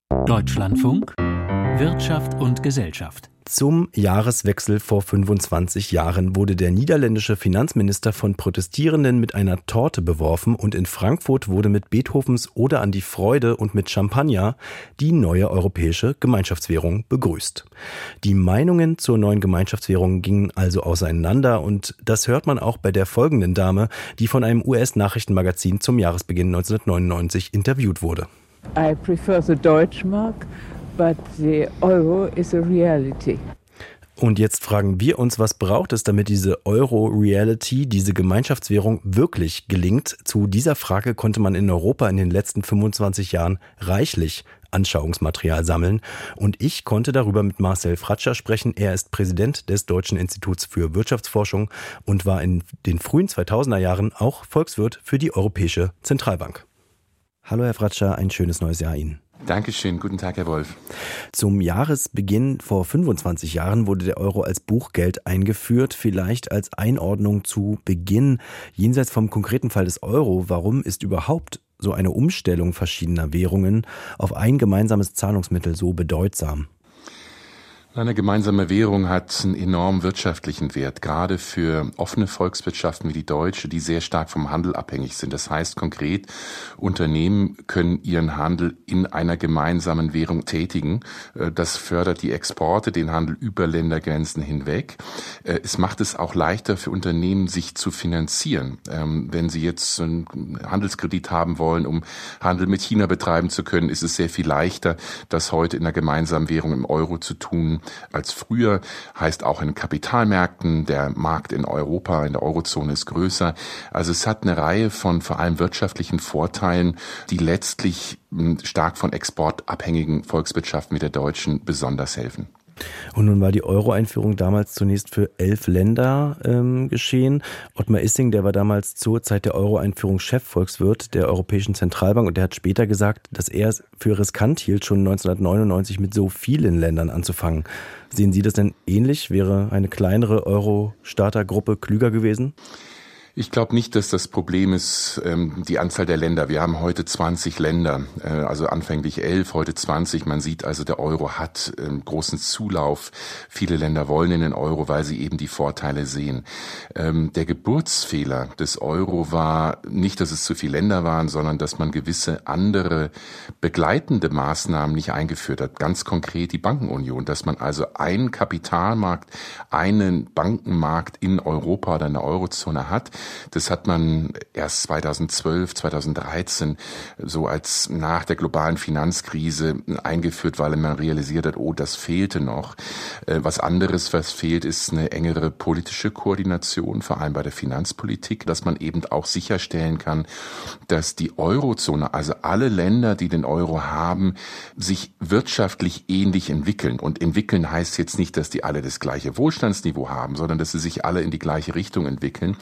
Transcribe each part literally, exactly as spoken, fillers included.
Deutschlandfunk Wirtschaft und Gesellschaft. Zum Jahreswechsel vor fünfundzwanzig Jahren wurde der niederländische Finanzminister von Protestierenden mit einer Torte beworfen und in Frankfurt wurde mit Beethovens Ode an die Freude und mit Champagner die neue europäische Gemeinschaftswährung begrüßt. Die Meinungen zur neuen Gemeinschaftswährung gingen also auseinander und das hört man auch bei der folgenden Dame, die von einem U S-Nachrichtenmagazin zum Jahresbeginn neunzehnhundertneunundneunzig interviewt wurde. I prefer the Deutschmark. But the euro is a reality. Und jetzt fragen wir uns, was braucht es, damit diese Euro-Reality, diese Gemeinschaftswährung wirklich gelingt? Zu dieser Frage konnte man in Europa in den letzten fünfundzwanzig Jahren reichlich Anschauungsmaterial sammeln. Und ich konnte darüber mit Marcel Fratscher sprechen. Er ist Präsident des Deutschen Instituts für Wirtschaftsforschung und war in den frühen zweitausender Jahren auch Volkswirt für die Europäische Zentralbank. Hallo Herr Fratscher, ein schönes neues Jahr Ihnen. Dankeschön, guten Tag, Herr Wolf. Zum Jahresbeginn vor fünfundzwanzig Jahren wurde der Euro als Buchgeld eingeführt. Vielleicht als Einordnung zu Beginn, jenseits vom konkreten Fall des Euro, warum ist überhaupt so eine Umstellung verschiedener Währungen auf ein gemeinsames Zahlungsmittel so bedeutsam? Eine gemeinsame Währung hat einen enormen wirtschaftlichen Wert, gerade für offene Volkswirtschaften wie die deutsche, die sehr stark vom Handel abhängig sind. Das heißt konkret, Unternehmen können ihren Handel in einer gemeinsamen Währung tätigen. Das fördert die Exporte, den Handel über Ländergrenzen hinweg. Es macht es auch leichter für Unternehmen, sich zu finanzieren. Wenn sie jetzt einen Handelskredit haben wollen, um Handel mit China betreiben zu können, ist es sehr viel leichter, das heute in einer gemeinsamen Währung im Euro zu tun als früher, heißt auch in Kapitalmärkten, der Markt in Europa, in der Eurozone ist größer. Also es hat eine Reihe von vor allem wirtschaftlichen Vorteilen, die letztlich stark von exportabhängigen Volkswirtschaften wie der deutschen besonders helfen. Und nun war die Euro-Einführung damals zunächst für elf Länder ähm, geschehen. Ottmar Issing, der war damals zur Zeit der Euro-Einführung Chefvolkswirt der Europäischen Zentralbank und der hat später gesagt, dass er es für riskant hielt, schon neunzehnhundertneunundneunzig mit so vielen Ländern anzufangen. Sehen Sie das denn ähnlich? Wäre eine kleinere Euro-Staatergruppe klüger gewesen? Ich glaube nicht, dass das Problem ist, ähm, die Anzahl der Länder. Wir haben heute zwanzig Länder, äh, also anfänglich elf, heute zwanzig. Man sieht also, der Euro hat ähm, großen Zulauf. Viele Länder wollen in den Euro, weil sie eben die Vorteile sehen. Ähm, der Geburtsfehler des Euro war nicht, dass es zu viele Länder waren, sondern dass man gewisse andere begleitende Maßnahmen nicht eingeführt hat. Ganz konkret die Bankenunion, dass man also einen Kapitalmarkt, einen Bankenmarkt in Europa oder in der Eurozone hat. Das hat man erst zweitausendzwölf, zweitausenddreizehn so als nach der globalen Finanzkrise eingeführt, weil man realisiert hat, oh, das fehlte noch. Was anderes, was fehlt, ist eine engere politische Koordination, vor allem bei der Finanzpolitik, dass man eben auch sicherstellen kann, dass die Eurozone, also alle Länder, die den Euro haben, sich wirtschaftlich ähnlich entwickeln. Und entwickeln heißt jetzt nicht, dass die alle das gleiche Wohlstandsniveau haben, sondern dass sie sich alle in die gleiche Richtung entwickeln.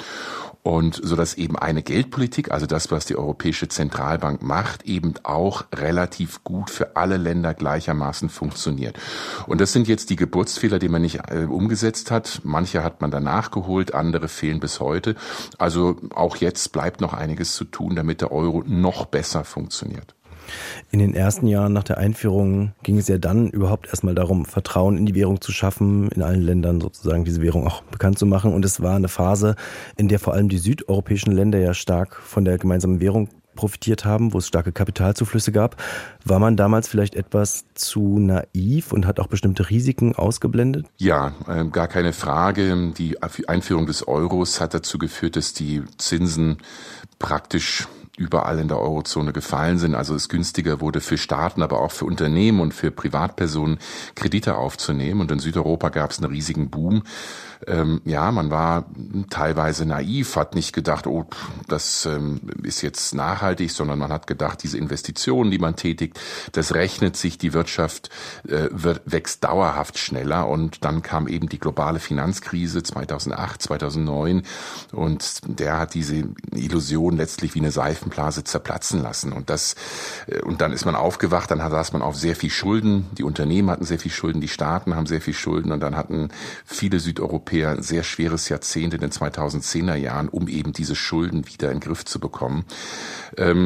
Und so dass eben eine Geldpolitik, also das, was die Europäische Zentralbank macht, eben auch relativ gut für alle Länder gleichermaßen funktioniert. Und das sind jetzt die Geburtsfehler, die man nicht äh, umgesetzt hat. Manche hat man danach geholt, andere fehlen bis heute. Also auch jetzt bleibt noch einiges zu tun, damit der Euro noch besser funktioniert. In den ersten Jahren nach der Einführung ging es ja dann überhaupt erstmal darum, Vertrauen in die Währung zu schaffen, in allen Ländern sozusagen diese Währung auch bekannt zu machen. Und es war eine Phase, in der vor allem die südeuropäischen Länder ja stark von der gemeinsamen Währung profitiert haben, wo es starke Kapitalzuflüsse gab. War man damals vielleicht etwas zu naiv und hat auch bestimmte Risiken ausgeblendet? Ja, äh, gar keine Frage. Die Einführung des Euros hat dazu geführt, dass die Zinsen praktisch überall in der Eurozone gefallen sind. Also es günstiger wurde für Staaten, aber auch für Unternehmen und für Privatpersonen Kredite aufzunehmen. Und in Südeuropa gab es einen riesigen Boom. Ähm, ja, man war teilweise naiv, hat nicht gedacht, oh, das ähm, ist jetzt nachhaltig, sondern man hat gedacht, diese Investitionen, die man tätigt, das rechnet sich, die Wirtschaft äh, wird, wächst dauerhaft schneller. Und dann kam eben die globale Finanzkrise zweitausendacht, zweitausendneun und der hat diese Illusion letztlich wie eine Seifenblase zerplatzen lassen. Und das äh, und dann ist man aufgewacht, dann saß man auf sehr viel Schulden, die Unternehmen hatten sehr viel Schulden, die Staaten haben sehr viel Schulden und dann hatten viele Südeuropäer ein sehr schweres Jahrzehnt in den zweitausendzehner Jahren, um eben diese Schulden wieder in den Griff zu bekommen. Ähm,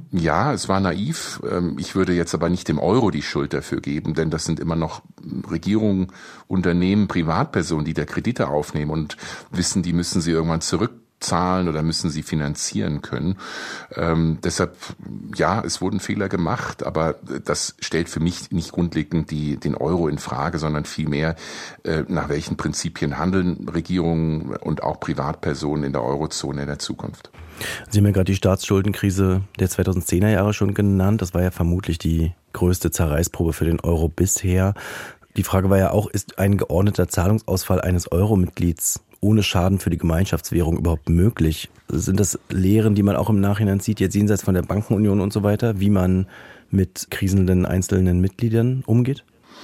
Ja, es war naiv. Ich würde jetzt aber nicht dem Euro die Schuld dafür geben, denn das sind immer noch Regierungen, Unternehmen, Privatpersonen, die da Kredite aufnehmen und wissen, die müssen sie irgendwann zurückzahlen oder müssen sie finanzieren können. Ähm, deshalb, ja, es wurden Fehler gemacht, aber das stellt für mich nicht grundlegend die, den Euro in Frage, sondern vielmehr, äh, nach welchen Prinzipien handeln Regierungen und auch Privatpersonen in der Eurozone in der Zukunft. Sie haben ja gerade die Staatsschuldenkrise der zweitausendzehner Jahre schon genannt. Das war ja vermutlich die größte Zerreißprobe für den Euro bisher. Die Frage war ja auch, ist ein geordneter Zahlungsausfall eines Euro-Mitglieds ohne Schaden für die Gemeinschaftswährung überhaupt möglich? Sind das Lehren, die man auch im Nachhinein sieht, jetzt jenseits von der Bankenunion und so weiter, wie man mit krisenden einzelnen Mitgliedern umgeht?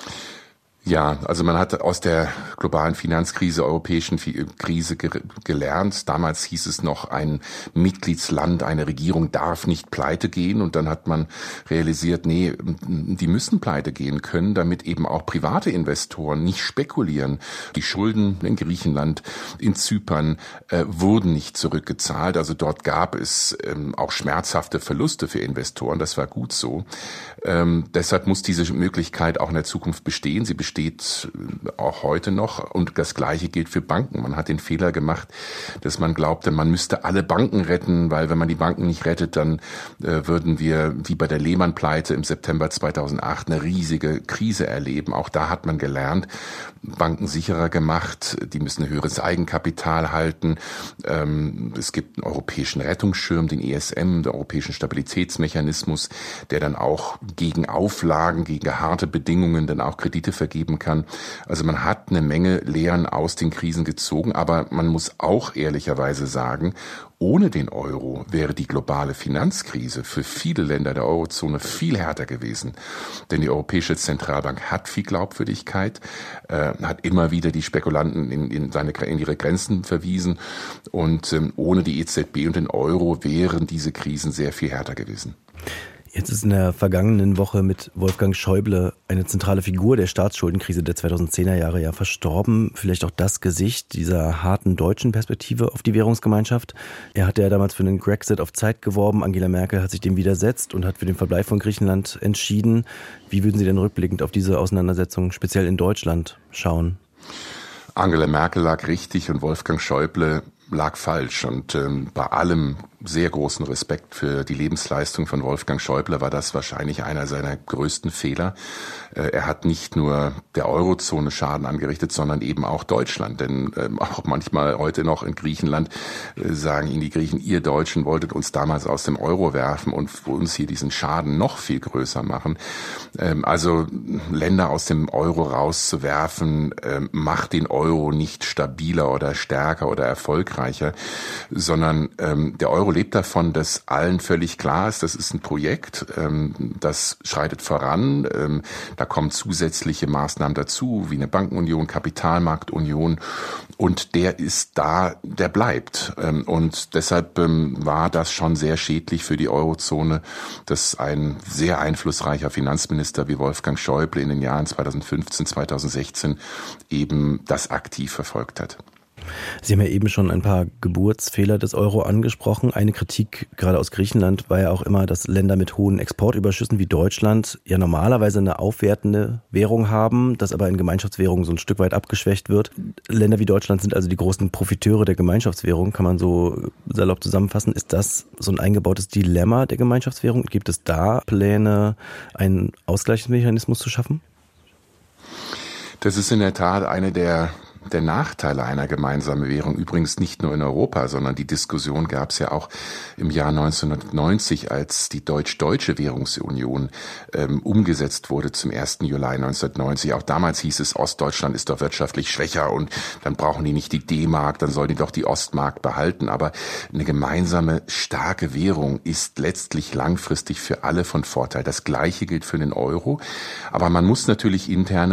Ja, also man hat aus der globalen Finanzkrise, europäischen Krise ge- gelernt. Damals hieß es noch, ein Mitgliedsland, eine Regierung darf nicht pleite gehen. Und dann hat man realisiert, nee, die müssen pleite gehen können, damit eben auch private Investoren nicht spekulieren. Die Schulden in Griechenland, in Zypern äh, wurden nicht zurückgezahlt. Also dort gab es ähm, auch schmerzhafte Verluste für Investoren. Das war gut so. Ähm, deshalb muss diese Möglichkeit auch in der Zukunft bestehen. Sie besteht steht auch heute noch, und das Gleiche gilt für Banken. Man hat den Fehler gemacht, dass man glaubte, man müsste alle Banken retten, weil wenn man die Banken nicht rettet, dann äh, würden wir wie bei der Lehman-Pleite im September zweitausendacht eine riesige Krise erleben. Auch da hat man gelernt, Banken sicherer gemacht, die müssen ein höheres Eigenkapital halten. Ähm, es gibt einen europäischen Rettungsschirm, den E S M, den Europäischen Stabilitätsmechanismus, der dann auch gegen Auflagen, gegen harte Bedingungen dann auch Kredite vergeben kann. Also man hat eine Menge Lehren aus den Krisen gezogen, aber man muss auch ehrlicherweise sagen, ohne den Euro wäre die globale Finanzkrise für viele Länder der Eurozone viel härter gewesen. Denn die Europäische Zentralbank hat viel Glaubwürdigkeit, äh, hat immer wieder die Spekulanten in, in, seine, in ihre Grenzen verwiesen. Und ähm, ohne die E Z B und den Euro wären diese Krisen sehr viel härter gewesen. Jetzt ist in der vergangenen Woche mit Wolfgang Schäuble eine zentrale Figur der Staatsschuldenkrise der zweitausendzehner Jahre ja verstorben. Vielleicht auch das Gesicht dieser harten deutschen Perspektive auf die Währungsgemeinschaft. Er hatte ja damals für den Grexit auf Zeit geworben. Angela Merkel hat sich dem widersetzt und hat für den Verbleib von Griechenland entschieden. Wie würden Sie denn rückblickend auf diese Auseinandersetzung speziell in Deutschland schauen? Angela Merkel lag richtig und Wolfgang Schäuble lag falsch. Und ähm, bei allem sehr großen Respekt für die Lebensleistung von Wolfgang Schäuble war das wahrscheinlich einer seiner größten Fehler. Äh, er hat nicht nur der Eurozone Schaden angerichtet, sondern eben auch Deutschland. Denn äh, auch manchmal heute noch in Griechenland äh, sagen ihnen die Griechen, ihr Deutschen wolltet uns damals aus dem Euro werfen und für uns hier diesen Schaden noch viel größer machen. Ähm, also Länder aus dem Euro rauszuwerfen, äh, macht den Euro nicht stabiler oder stärker oder erfolgreicher, sondern ähm, der Euro lebt davon, dass allen völlig klar ist, das ist ein Projekt, ähm, das schreitet voran, ähm, da kommen zusätzliche Maßnahmen dazu, wie eine Bankenunion, Kapitalmarktunion, und der ist da, der bleibt. Ähm, und deshalb ähm, war das schon sehr schädlich für die Eurozone, dass ein sehr einflussreicher Finanzminister wie Wolfgang Schäuble in den Jahren zweitausendfünfzehn, zweitausendsechzehn eben das aktiv verfolgt hat. Sie haben ja eben schon ein paar Geburtsfehler des Euro angesprochen. Eine Kritik gerade aus Griechenland war ja auch immer, dass Länder mit hohen Exportüberschüssen wie Deutschland ja normalerweise eine aufwertende Währung haben, das aber in Gemeinschaftswährungen so ein Stück weit abgeschwächt wird. Länder wie Deutschland sind also die großen Profiteure der Gemeinschaftswährung, kann man so salopp zusammenfassen. Ist das so ein eingebautes Dilemma der Gemeinschaftswährung? Gibt es da Pläne, einen Ausgleichsmechanismus zu schaffen? Das ist in der Tat eine der Der Nachteile einer gemeinsamen Währung, übrigens nicht nur in Europa, sondern die Diskussion gab es ja auch im Jahr neunzehnhundertneunzig, als die Deutsch-Deutsche Währungsunion ähm, umgesetzt wurde zum ersten Juli neunzehnhundertneunzig. Auch damals hieß es, Ostdeutschland ist doch wirtschaftlich schwächer und dann brauchen die nicht die D-Mark, dann sollen die doch die Ostmark behalten. Aber eine gemeinsame, starke Währung ist letztlich langfristig für alle von Vorteil. Das Gleiche gilt für den Euro. Aber man muss natürlich interne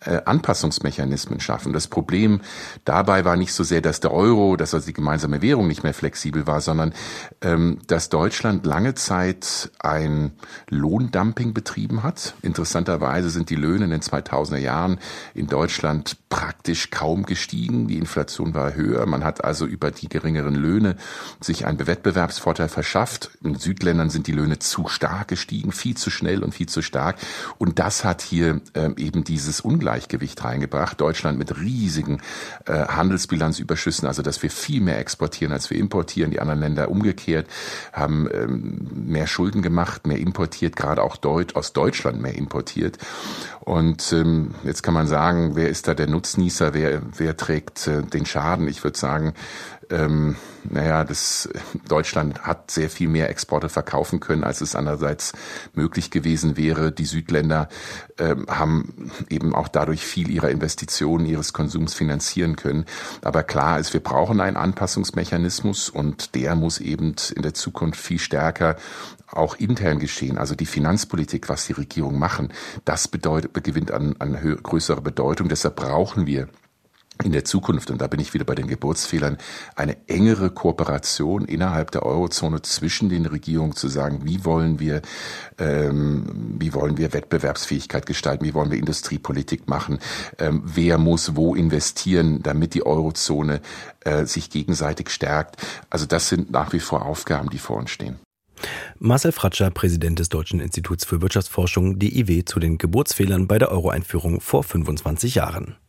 äh, Anpassungsmechanismen schaffen. Das Problem dabei war nicht so sehr, dass der Euro, dass also die gemeinsame Währung nicht mehr flexibel war, sondern ähm, dass Deutschland lange Zeit ein Lohndumping betrieben hat. Interessanterweise sind die Löhne in den zweitausender Jahren in Deutschland praktisch kaum gestiegen. Die Inflation war höher. Man hat also über die geringeren Löhne sich einen Wettbewerbsvorteil verschafft. In Südländern sind die Löhne zu stark gestiegen, viel zu schnell und viel zu stark. Und das hat hier äh, eben dieses Ungleichgewicht reingebracht. Deutschland mit riesigen äh, Handelsbilanzüberschüssen, also dass wir viel mehr exportieren, als wir importieren. Die anderen Länder umgekehrt haben ähm, mehr Schulden gemacht, mehr importiert, gerade auch Deut- aus Deutschland mehr importiert. Und ähm, jetzt kann man sagen, wer ist da der Nutznießer, wer, wer trägt äh, den Schaden? Ich würde sagen, ähm, naja, das, Deutschland hat sehr viel mehr Exporte verkaufen können, als es andererseits möglich gewesen wäre. Die Südländer ähm, haben eben auch dadurch viel ihrer Investitionen, ihres Konsums finanzieren können. Aber klar ist, wir brauchen einen Anpassungsmechanismus und der muss eben in der Zukunft viel stärker auch intern geschehen. Also die Finanzpolitik, was die Regierungen machen, das bedeutet, gewinnt an, an hö- größere Bedeutung. Deshalb brauchen wir in der Zukunft, und da bin ich wieder bei den Geburtsfehlern, eine engere Kooperation innerhalb der Eurozone zwischen den Regierungen zu sagen, wie wollen wir, ähm, wie wollen wir Wettbewerbsfähigkeit gestalten, wie wollen wir Industriepolitik machen, ähm, wer muss wo investieren, damit die Eurozone äh, sich gegenseitig stärkt. Also das sind nach wie vor Aufgaben, die vor uns stehen. Marcel Fratscher, Präsident des Deutschen Instituts für Wirtschaftsforschung, D I W, zu den Geburtsfehlern bei der Euro-Einführung vor fünfundzwanzig Jahren.